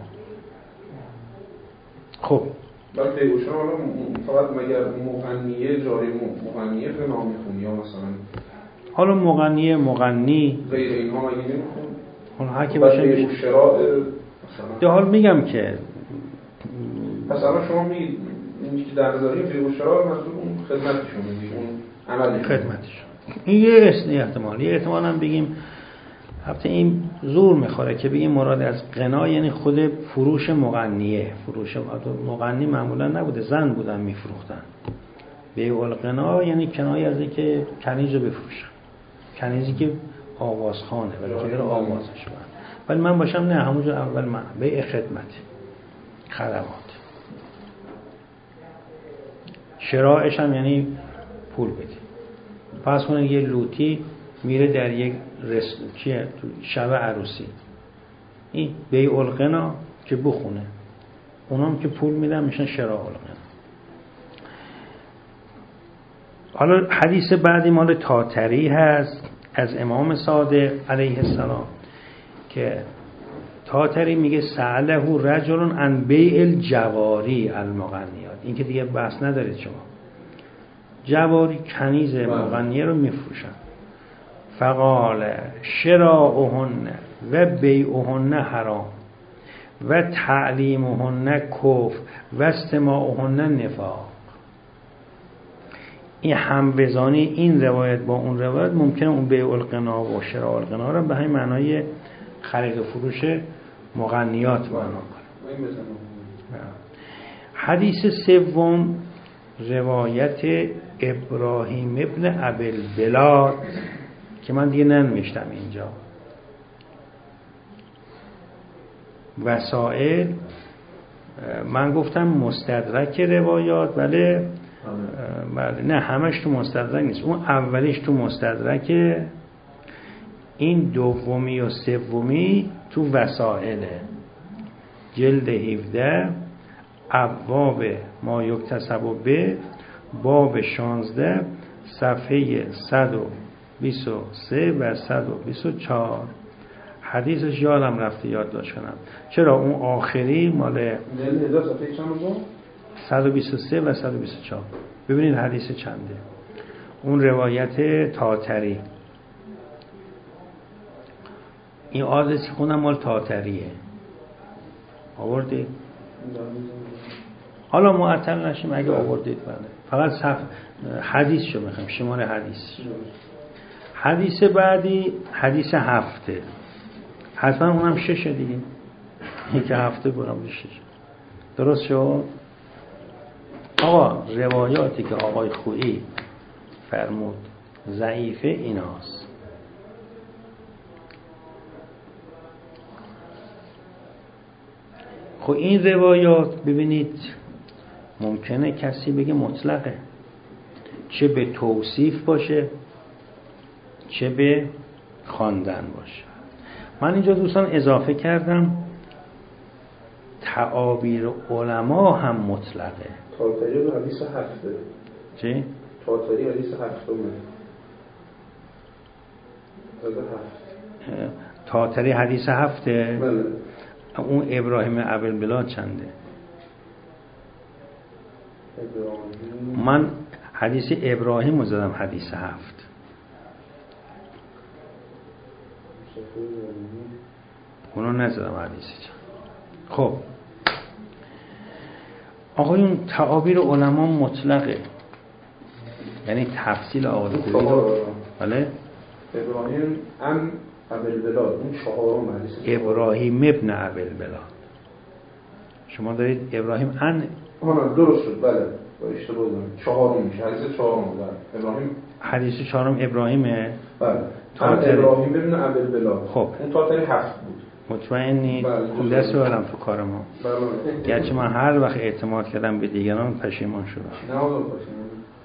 خب بعد بیوشن حالا فقط مگر مغنیه جاری مغنیه به نام میخونی یا مثلا حالا مغنی غیر اینها مگه نمیخون؟ حالا هرکی باشه بیوشراء مثلا حال میگم که پس الان شما میگید این که در نظر این بیوشراء منظور اون خدمتشون میگید، اون عملی خدمتشون. این یه احتمال هم بگیم البته این زور میخوره که بگیم مراد از غنا یعنی خود فروش مغنیه. فروش مغنی معمولا نبوده، زن بودن میفروختن. بیع الغنا یعنی کنایه از این که کنیز رو بفروشن، کنیزی که آوازخانه ولی که داره آوازش کنن. ولی من باشم نه، همونجور اول من بیع خدمت، خدمات. شراعش هم یعنی پول بدی. پس کنید یه لوتی میره در یک شب عروسی، این بیع الغنا که بخونه، اونام که پول میدن میشن شراء الغنا. حالا حدیث بعدی مال طاطری هست از امام صادق علیه السلام که طاطری میگه سأله رجل عن بیع الجواری المغنیات. این که دیگه بحث ندارید شما. جواری کنیز مغنیه رو میفروشن. فقال شراؤهن و بیعهن حرام و تعلیمهن کفر و استماعهن نفاق. این هموزانی این روایت با اون روایت ممکنه اون بیع الغنا و شراء الغنا رو به همین معنای خرید و فروش مغنیات معنا کنه. حدیث سوم روایت ابراهیم ابن ابوالبلاد که من دیگه ننوشتم اینجا. وسائل من گفتم مستدرک روایات، بله نه همش تو مستدرک نیست. اون اولیش تو مستدرک، این دومی و سومی تو وسائله. جلد 17 ابواب ما یکتسب به باب 16 صفحه 123 و 124. حدیثش یادم رفته یادداشت کنم. چرا اون آخری مال 123 و 124. ببینید حدیث چنده. اون روایت طاطری، این آدرسی خونم مال طاطریه. آوردید؟ حالا معطل نشیم اگه آوردید بله. فقط حدیث شو میخوایم، شماره حدیث. حدیث بعدی حدیث 7. حتما اونم 6 دیگه. این که 7 برام 6. درست شد؟ آقا روایاتی که آقای خویی فرمود ضعیفه ایناست. خب این روایات ببینید ممکنه کسی بگه مطلقه، چه به توصیف باشه چه به خواندن باشه. من اینجا دوستان اضافه کردم تعابیر علما هم مطلقه. تاتری و حدیث هفته. چی؟ تاتری حدیث هفته هفت. تاتری حدیث هفته؟ بله. اون ابراهیم ابوالبلاد چنده؟ من حدیث ابراهیم رو زدم حدیث هفت. اونو نزدم حدیث چند. خب آقایون تعابیر علما مطلقه، یعنی تفصیل آقای خویی رو. بله ابراهیم ام ابوالبلاد اون چهارم حدیث ابراهیم ابن ابوالبلاد. شما دارید ابراهیم ان درست شد. بله با اشتباه دارم. چهارم میشه حدیث چهارم. بله ابراهیم حدیث چهارم ابراهیمه. بله ابراهیم ابن ابوالبلاد. خب اون تاتری هفت بود. مطمئنی؟ خب دست ببرم تو کار ما. بله. گرچه من هر وقت اعتماد کردم به دیگران پشیمان شدم. نه آقا پشیمان.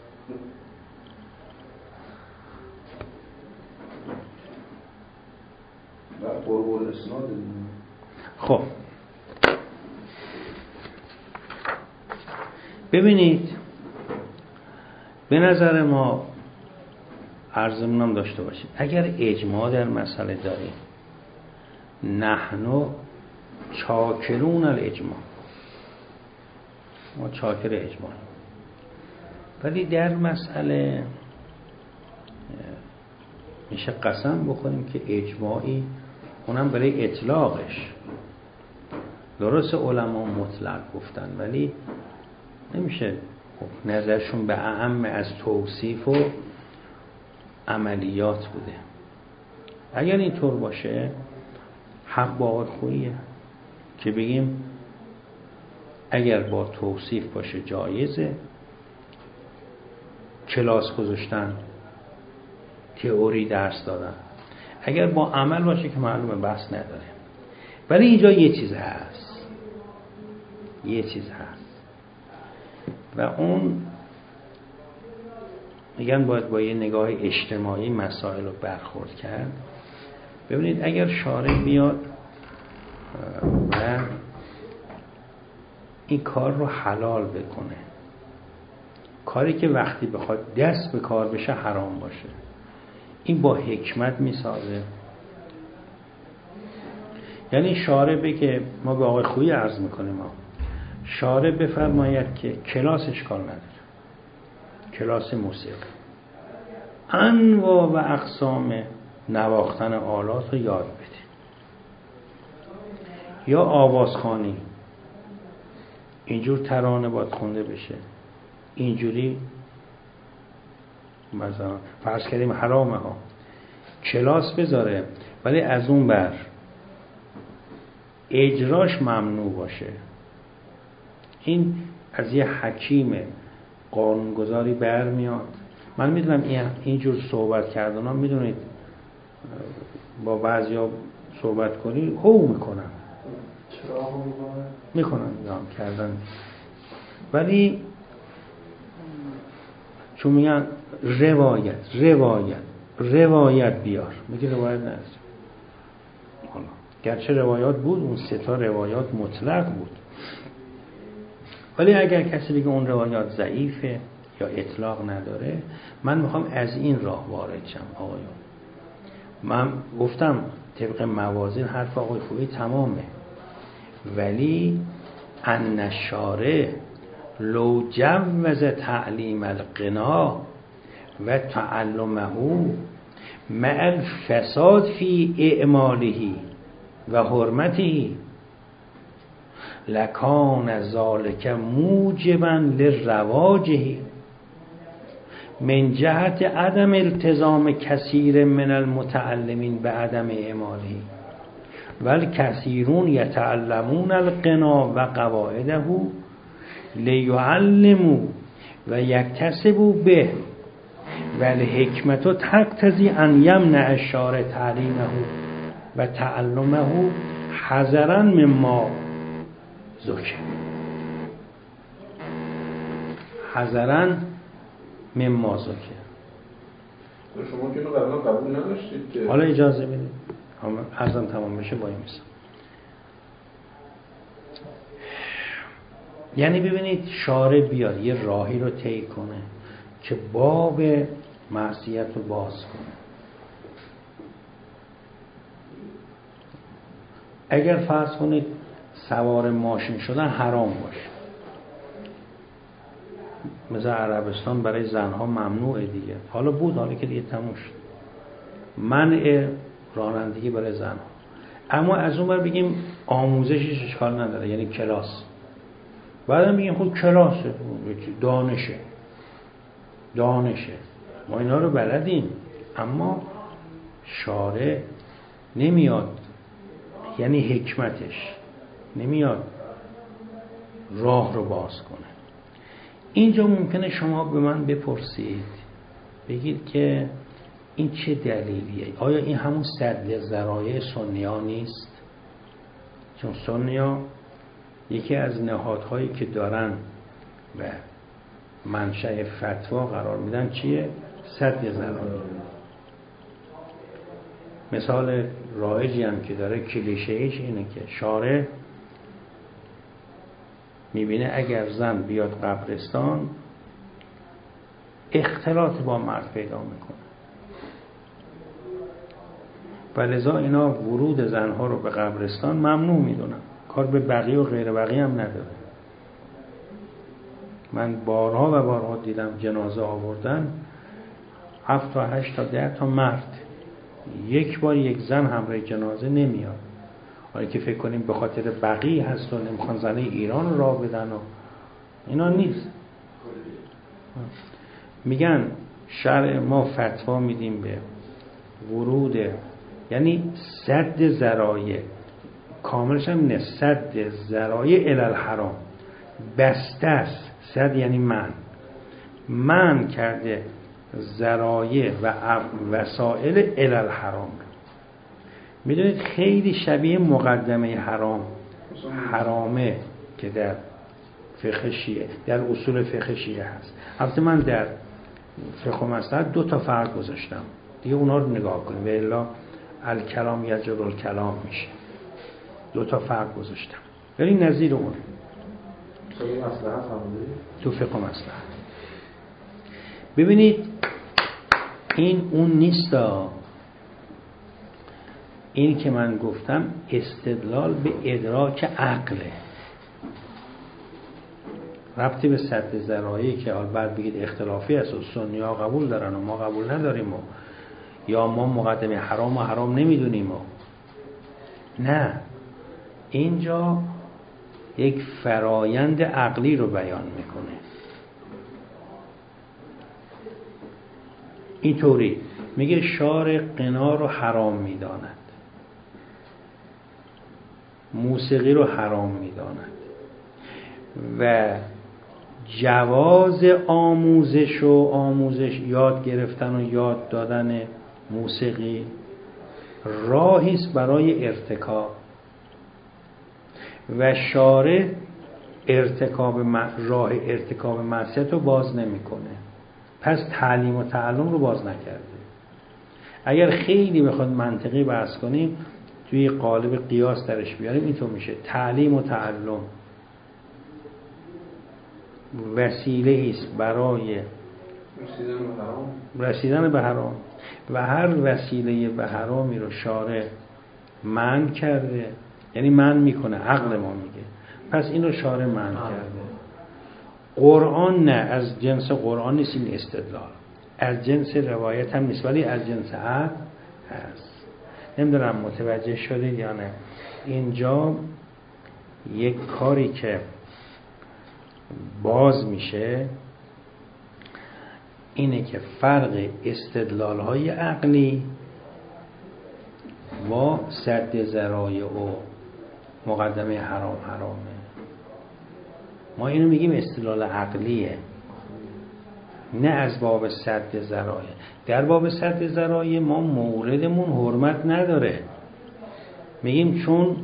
قربول اسناد. خب ببینید به نظر ما عرضمونم داشته باشید اگر اجماع در مسئله داریم نحن چاکرون الاجماع، ما چاکر اجماع، ولی در مسئله میشه قسم بخوریم که اجماعی اونم برای اطلاقش درست علما مطلق گفتن ولی نمیشه نظرشون به اعم از توصیف و عملیات بوده. اگر اینطور باشه حق با آقای خوییه که بگیم اگر با توصیف باشه جایزه، کلاس گذاشتن، تئوری درس دادن. اگر با عمل باشه که معلومه بحث نداره. ولی اینجا یه چیز هست و اون میگن باید با یه نگاه اجتماعی مسائل رو برخورد کرد. ببینید اگر شارع بیاد و این کار رو حلال بکنه، کاری که وقتی بخواد دست به کار بشه حرام باشه، این با حکمت میسازه. یعنی شارع بگه، ما به آقای خویی عرض میکنیم، ما شارع بفرماید که کلاس اشکال نداره، کلاس موسیقی انواع و اقسام نواختن آلات رو یاد بده، یا آوازخوانی اینجور ترانه باید خونده بشه، اینجوری مثلا فرض کردیم حرامه ها، کلاس بذاره ولی از اون بر اجراش ممنوع باشه. این از یه حکیم قانونگذاری برمیاد. من میدونم اینجور صحبت کردن ها، میدونید با بعضیا صحبت کنی هو میکنن، میکنن کردن، ولی چون میگن روایت بیار، میگه روایت نست. گرچه روایات بود، اون 3 تا روایات مطلق بود، ولی اگر کسی بگه اون روایات ضعیفه یا اطلاق نداره، من میخوام از این راه وارد شم. آقایون من گفتم طبق موازین حرف آقای خویی تمامه، ولی ان الشارع لو جوز تعلیم الغنا و تعلمه مع الفساد فی اعماله و حرمته لکان ذالک موجبا لرواجه من جهت عدم التزام کثیر من المتعلمین به عدم اعماله. ولی کثیرون یتعلمون الغنا و قواعده لیعلموا و یکتسبوا به ولی حکمت تقتضی ان یمنع الشارع تعلیمه و تعلمه حذرا مما ذکر. حذرا مما ذکر. شما که اینو قبول نداشتید که حالا اجازه بدید ازم تمام بشه با این مثال. یعنی ببینید شارع بیاد یه راهی رو طی کنه که باب معصیت رو باز کنه. اگر فرض کنید سوار ماشین شدن حرام باشه، مثل عربستان برای زنها ممنوعه دیگه، حالا بود، حالا که دیگه تموم شد، منع رانندگی برای زنها. اما از اون بر بگیم آموزشش اشکال نداره، یعنی کلاس، بعدم بگیم خود کلاسه، دانشه، ما اینا رو بلدیم، اما شارع نمیاد، یعنی حکمتش نمیاد راه رو باز کنه. اینجا ممکنه شما به من بپرسید، بگید که این چه دلیلیه؟ آیا این همون سد ذرایع سنی‌ها نیست؟ چون سنی‌ها یکی از نهادهایی که دارن و منشأ فتوا قرار میدن چیه؟ سد ذرایع. مثال رایجی هم که داره کلیشه‌ایش اینه که شارع میبینه اگر زن بیاد قبرستان اختلاط با مرد پیدا میکنه و لذا اینا ورود زنها رو به قبرستان ممنوع میدونن، کار به بقیه و غیر بقیه هم نداره. من بارها و بارها دیدم جنازه آوردن 7 تا 8 تا 10 تا مرد، یک بار یک زن همراه جنازه نمیاد. حالا که فکر کنیم به خاطر بقیه هست و نمیخوان زنه ایران رو راه بدن و اینا نیست. میگن شرع ما فتوا میدیم به ورود، یعنی سد ذرایع، کاملش هم نه، سد ذرایع الی الحرام، بسته است. سد یعنی من کرده ذرایع و وسائل الی الحرام. میدونید خیلی شبیه مقدمه حرامه که در فقه شیعه، در اصول فقه شیعه هست. البته من در فقه مصلحت 2 تا فرق گذاشتم دیگه، اونا رو نگاه کنیم، و الا الکلام یجر الکلام میشه. 2 تا فرق گذاشتم ولی نظیر اون تو فقه مصلحت. ببینید این اون نیستا، این که من گفتم استدلال به ادراک عقله، ربطی به سد ذرایعی که حال بعد بگید اختلافی است و سنی ها قبول دارن و ما قبول نداریم و یا ما مقدمه حرام و حرام نمیدونیم و نه، اینجا یک فرایند عقلی رو بیان میکنه. اینطوری میگه شارع غنا رو حرام میداند، موسیقی رو حرام میداند و جواز آموزش یاد گرفتن و یاد دادن موسیقی راهی است برای ارتکاب و شارع راه ارتکاب معصیت رو باز نمیکنه، پس تعلیم و تعلم رو باز نکرده. اگر خیلی بخواد منطقی بحث کنیم توی قالب قیاس درش بیاریم اینطور میشه: تعلیم و تعلم وسیله است برای رسیدن به حرام و هر وسیله به حرامی رو شارع منع کرده، یعنی منع میکنه، عقل ما میگه، پس این رو شارع منع کرده. قرآن نه، از جنس قرآن نیست این استدلال، از جنس روایت هم نیست، ولی از جنس عقل هست. نمیدونم متوجه شدید یا نه. اینجا یک کاری که باز میشه اینه که فرق استدلال های عقلی با سد ذرایع و مقدمه حرام حرامه. ما اینو میگیم استدلال عقلیه، نه از باب سد ذرایع. در باب سد ذرایع ما موردمون حرمت نداره، میگیم چون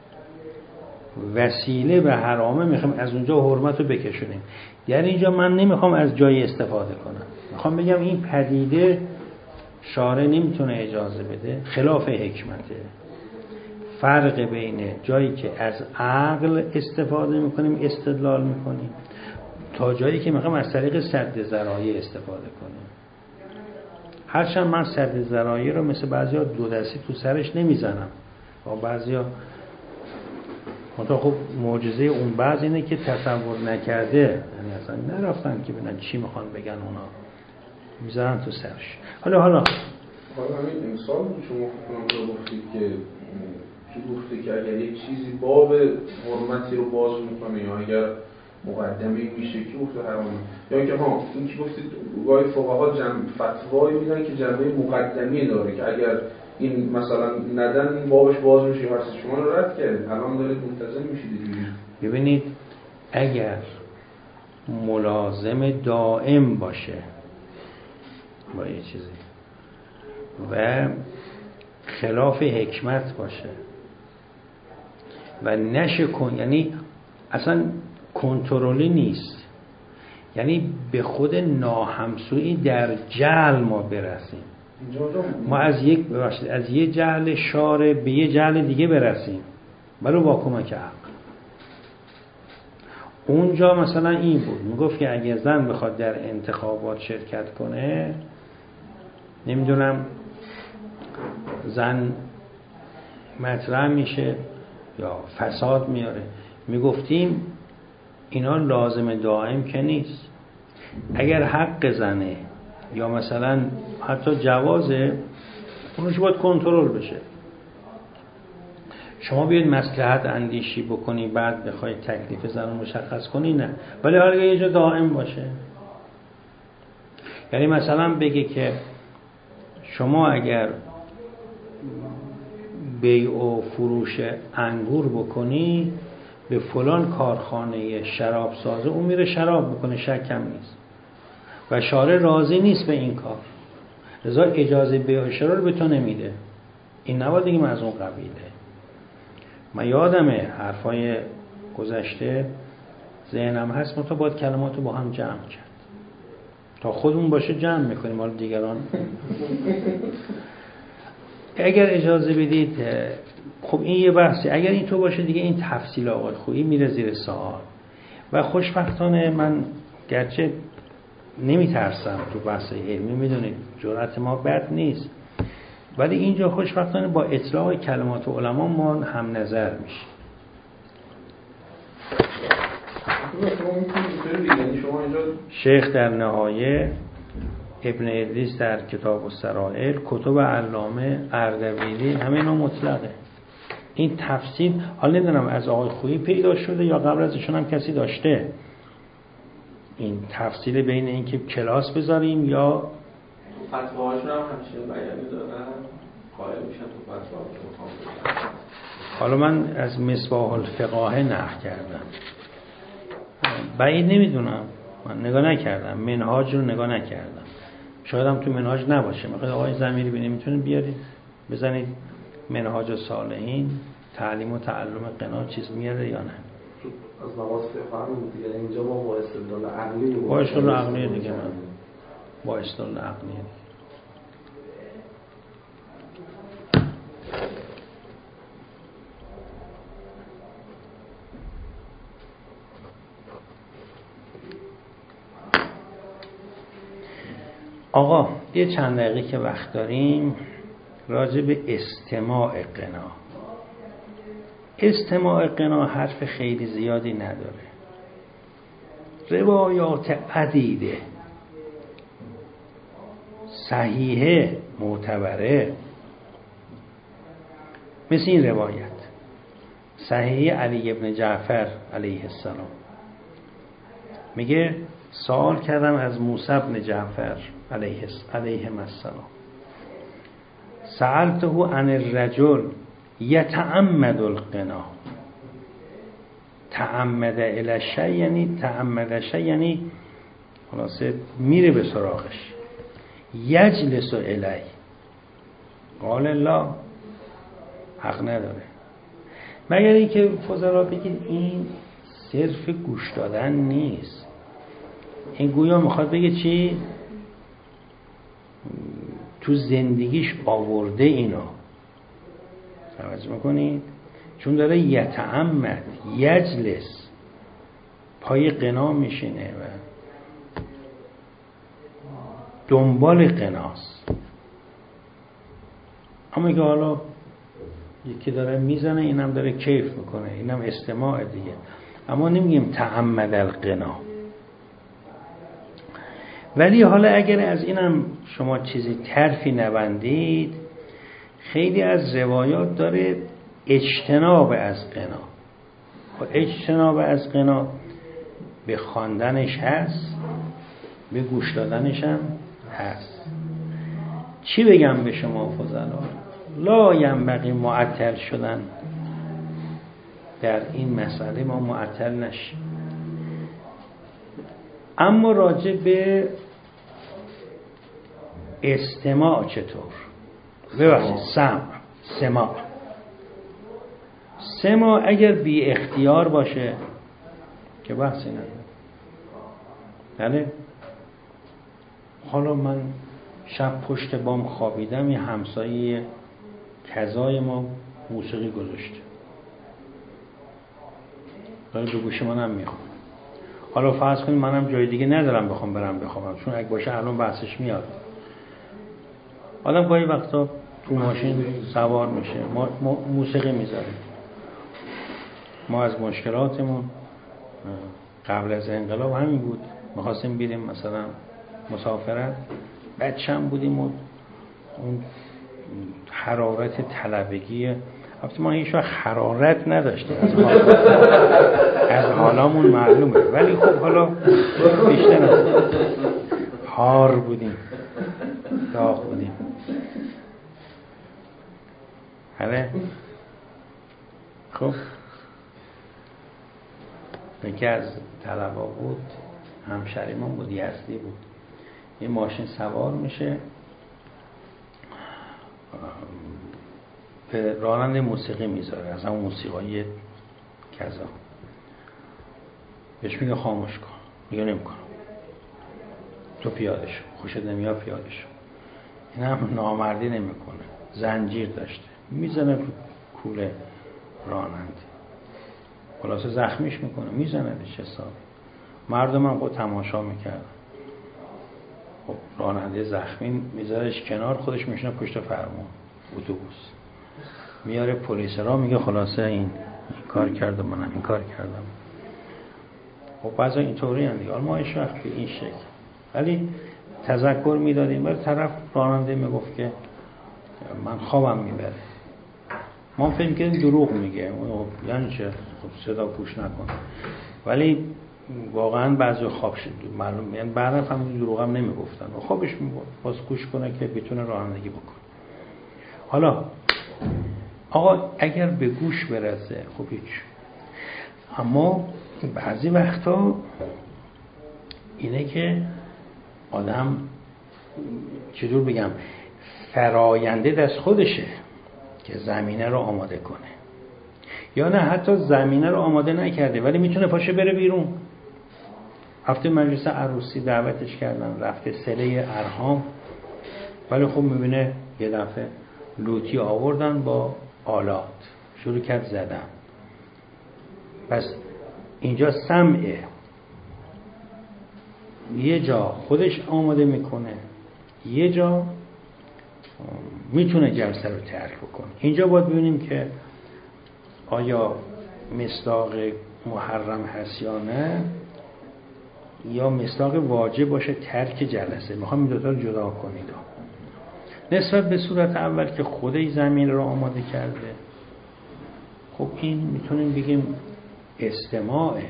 وسیله به حرامه میخوام از اونجا حرمت رو بکشونیم. یعنی اینجا من نمیخوام از جای استفاده کنم، میخوام بگم این پدیده شارع نمیتونه اجازه بده، خلاف حکمته. فرق بین جایی که از عقل استفاده میکنیم استدلال میکنیم تا جایی که میخوام از طریق سد ذرایع استفاده کنیم. هرچند من سد ذرایع رو مثل بعضیا دو دستی تو سرش نمیزنم، و بعضیا منطقه خب معجزه اون بعض اینه که تصور نکرده، یعنی اصلا نرفتن که ببینن چی میخوان بگن، اونا میذارن تو سرش. حالا همین امثال بود شما خودتون گفتید که گفته که اگر یک چیزی باب حرمتی رو باز میکنه یا اگر مقدمه میشه که گفته حرامه، یا که این که گفتید گاهی فقها فتوایی میدن که جنبه مقدمی داره که اگر این مثلا ندن بابش باز میشه، هر چیز شما رو رد کردید، الان دارید منتظر میشید. ببینید اگر ملازم دائم باشه با یه چیزی و خلاف حکمت باشه و نشه یعنی اصلا کنترلی نیست، یعنی به خود ناهمسویی در جهل ما برسیم، ما از یه جهل شارع به یه جهل دیگه برسیم ولو با کمک عقل. اونجا مثلا این بود، میگفت که اگه زن بخواد در انتخابات شرکت کنه، نمیدونم زن مطرح میشه یا فساد میاره، میگفتیم اینا لازم دائم که نیست. اگر حق زنه یا مثلا حتی جوازه، اونوش باید کنترل بشه. شما بیاید مصلحت اندیشی بکنی بعد بخواید تکلیف زن رو مشخص کنی، نه، ولی حالا یه جا دائم باشه. یعنی مثلا بگه که شما اگر بیع و فروش انگور بکنی به فلان کارخانه شراب سازه، اون میره شراب بکنه، شکم نیست و شارع راضی نیست به این کار، لذا اجازه بیع و شرا رو به تو نمیده. این نباید دیگه از اون قبیله. من یادمه حرفای گذشته ذهنم هست، ما تا باید کلمات رو با هم جمع کرد، تا خودمون باشه جمع میکنیم، حالا دیگران اگر اجازه بدید. خب این یه بحثی، اگر این تو باشه دیگه این تفصیل آقای خویی میره زیر سوال. و خوشبختانه من گرچه نمیترسم تو بحث علمی، میدونید جرأت ما بد نیست، ولی اینجا خوشبختانه با اطلاق کلمات علما ما هم نظر میشیم. شیخ در نهایه، ابن ادریس در کتاب السرائر، کتب علامه اردبیلی، همه اینا مطلقه. این تفصیل حالا نمیدونم از آقای خویی پیدا شده یا قبل از ایشون هم کسی داشته این تفصیل بین این که کلاس بذاریم یا فتواهاشون هم همچین بیانی دارن، قائل میشن تو فتواهاشون. حالا من از مصباح الفقاهه نقل کردم، بعید نمیدونم، من نگاه نکردم، منهاج رو نگاه نکردم، شاید هم تو منهاج نباشه. مثلا آقای ضمیری ببینید میتونید بیارید بزنید منهاج الصالحین تعلیم و تعلم قنا چیز میاره یا نه. از نماز فقه دیگه اینجا ما با استدلال عقلی با استدلال عقلی دیگه من با استدلال عقلی دیگه. آقا یه چند دقیقه که وقت داریم راجع به استماع قنا. استماع قنا حرف خیلی زیادی نداره، روایات عدیده صحیحه معتبره، مثل این روایت صحیح علی ابن جعفر علیه السلام، میگه سوال کردم از موسی ابن جعفر علیه السلام، سألته عن الرجل یتعمد القنا. تعمد الی الشیء یعنی خلاصه میره به سراغش. یجلس الی، قال لا، حق نداره. مگر اینکه فضلا بگید این صرف گوش دادن نیست، این گویا میخواد بگه چی؟ تو زندگیش آورده اینو. توجه میکنید؟ چون داره یتعمد، یجلس، پای قنا میشینه و دنبال قناست. اما که حالا یکی داره میزنه، اینم داره کیف میکنه، اینم استماع دیگه، اما نمیگیم تعمد القنا. ولی حالا اگر از اینم شما چیزی طرفی نبندید، خیلی از روایات داره اجتناب از قنا. و اجتناب از قنا به خواندنش هست، به گوش دادنش هم هست. چی بگم به شما فضلا؟ لا ینبغی معطل شدن در این مسئله، ما معطل نشیم. اما راجع به استماع چطور؟ ببخشید، سماع اگر بی اختیار باشه که بحثی نداره. بله، حالا من شب پشت بام خوابیدم، یه همسایه کذای ما موسیقی گذاشته، داره به گوش منم میخوام. حالا فرض کنید منم جای دیگه ندارم بخوام برم بخوابم، چون اگه باشه الان بحثش میاد. آدم گاهی وقتا تو ماشین سوار میشه، ما موسیقی میذاریم. ما از مشکلاتمون قبل از انقلاب همین بود، میخواستیم بریم مثلا مسافرت، بچه‌م بودیم و اون حرارت طلبگی، البته ما هیچ وقت حرارت نداشتیم، از حالامون معلومه، ولی خب حالا بیشتر از حار بودیم، داغ بودیم. هله خب یکی از طلبا بود، همشریمان بود، یزدی بود، یه ماشین سوار میشه، به راننده موسیقی میذاره، از همون موسیقای کذا، بهش میگه خاموش کن، میگه نمیکنم، تو پیاده شو، خوشت نمیاد پیاده شو. این هم نامردی نمیکنه، زنجیر داشته، میزنه رو کوله راننده، خلاصه زخمیش میکنه، میزنه بهش حساب. مردم هم خود تماشا میکرد. خب راننده زخمی میذارش کنار، خودش میشنه پشت فرمون اتوبوس، میاره پلیس را، میگه خلاصه این کار کرده، منم این کار کردم. خب بعضا اینطوری هم دیگه، ما هیچ وقت به این شکل، ولی تذکر میدادیم. ولی طرف راننده میگفت که من خوابم میبره، ما فکر کردیم دروغ میگه، یعنی چه، خب صدا گوش نکن. ولی واقعا بعضی خواب شد معلوم، یعنی بعدا هم دروغ هم نمیگفتن و خوابش میبرد، باز گوش کنه که بتونه رانندگی بکنه. حالا آقا اگر به گوش برسه خب هیچ، اما بعضی وقتا اینه که آدم چطور بگم، فراینده دست خودشه که زمینه رو آماده کنه، یا نه حتی زمینه رو آماده نکرده ولی میتونه پاشه بره بیرون. هفته مجلس عروسی دعوتش کردن، رفته صله ارهام، ولی خب میبینه یه دفعه لوتی آوردن با آلات، شروع کرد زدن. پس اینجا سمعه، یه جا خودش آماده میکنه، یه جا میتونه جلسه رو ترک بکنه. اینجا باید ببینیم که آیا مصداق محرم هست یا نه، یا مصداق واجب باشه ترک جلسه. میخوام این دوتا رو جدا کنید. نسبت به صورت اول که خودش زمین رو آماده کرده، خب این میتونیم بگیم استماعه.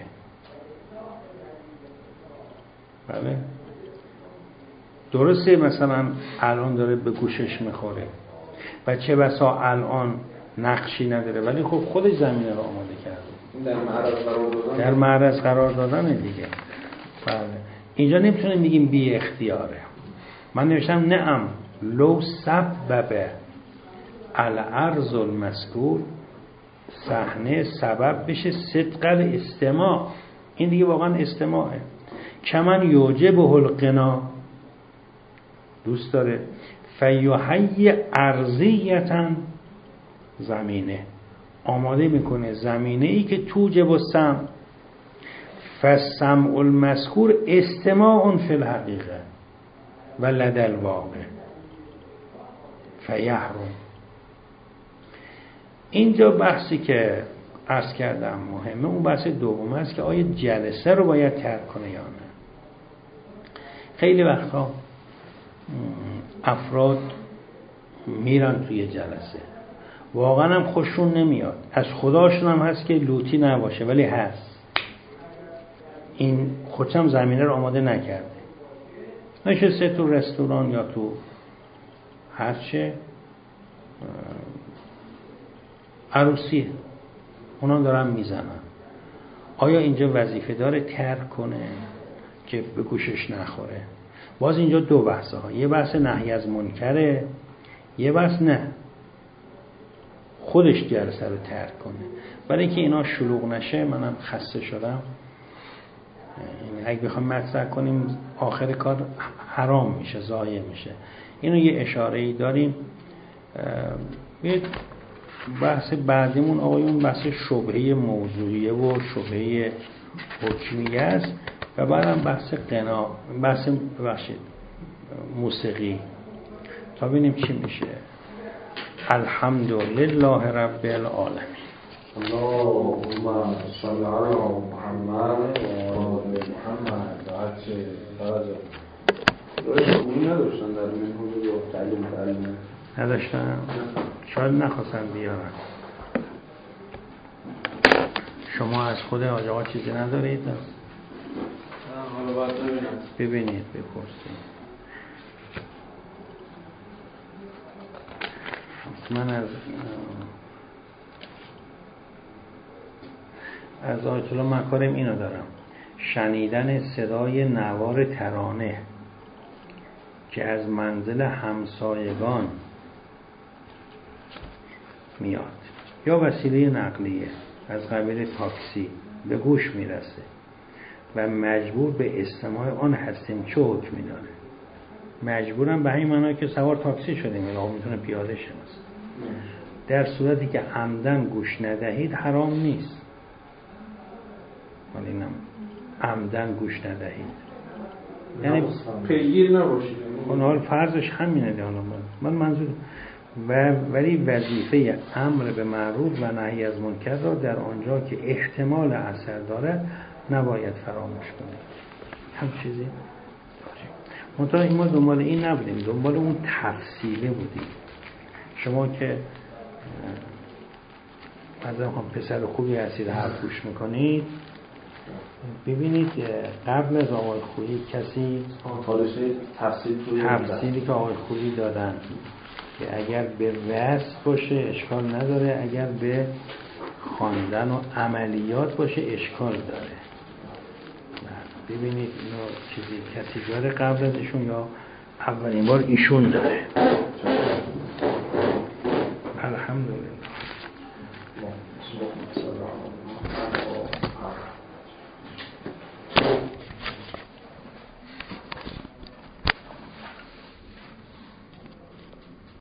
بله درسته، مثلا الان داره به گوشش میخوره، و چه بسا الان نقشی نداره ولی خب خودش زمینه رو آماده کرده. در معرض قرار دادن دیگه. بله. اینجا نمیتونیم بگیم بی اختیاره. من نوشتم نعم لو سبب العرض المذکور، صحنه سبب بشه صدق الاستماع. این دیگه واقعا استماعه. کمن یوجب القنا، دوست داره فیحیی ارضیتا، زمینه آماده میکنه، زمینه ای که توجب السمع، فالسمع المذکور استماع فی الحقیقه و لدى الواقع فیحرم. اینجا بحثی که عرض کردم مهمه، اون بحث دوم است که آیا جلسه رو باید ترک کنه یا نه. خیلی وقتا افراد میرن توی جلسه واقعا هم خوششون نمیاد، از خداشون هم هست که لوتی نباشه ولی هست، این خودم زمینه رو آماده نکرده، نشسته تو رستوران یا تو هرچه عروسیه اونا دارن میزنن. آیا اینجا وظیفه داره ترک کنه که به گوشش نخوره؟ باز اینجا دو بحثه ها، یه بحث نهی از منکره، یه بحث نه خودش جلسه رو ترک کنه. برای اینکه اینا شلوغ نشه، منم خسته شدم، اگه بخوام مطرح کنیم آخر کار حرام میشه، ضایع میشه. اینو یه اشاره‌ای داریم. یه بحث بعدیمون آقایون بحث شبهه موضوعیه و شبهه حکمیه است و بعدم بحث قنا، بحث موسیقی، تا ببینیم چی میشه. الحمدلله رب العالمین. اللهم صل علی محمد و آل محمد. هرچه درجه داشتون نداشتن در منهج و تعلیم نداشتن، شاید نخواستن بیارن. شما از خود حاج آقا چیزی ندارید؟ حالا باید ببینید بپرسید. من از آیت الله مکارم اینو دارم، شنیدن صدای نوار ترانه که از منزل همسایگان میاد یا وسیله نقلیه از قبیل تاکسی به گوش میرسه و مجبور به استماع آن هستیم، چه حکمی داره؟ مجبورم به همین معنی که سوار تاکسی شدیم، الا میتونه پیاده شه. در صورتی که عمدن گوش ندهید حرام نیست، ولی اینم عمدن گوش ندهید یعنی پیگیر نباشید. اون حال فرضش همینه دیگه. من منظور ولی وظیفه امر به معروف و نهی از منکر را در آنجا که احتمال اثر داره نباید فراموش کنید. هم چیزی داریم. منطقه ما دنبال این نبودیم، دنبال اون تفصیله بودیم. شما که مثلا پسر خوبی هستید، حرف گوش میکنید، ببینید قبل از آقای خویی کسی تفصیلی که آقای خویی دادن که اگر به وصف باشه اشکال نداره، اگر به خواندن و عملیات باشه اشکال داره. ببینید اینو چیزی کسی داره قبل از ایشون یا اولین بار ایشون داره؟ الحمدلله.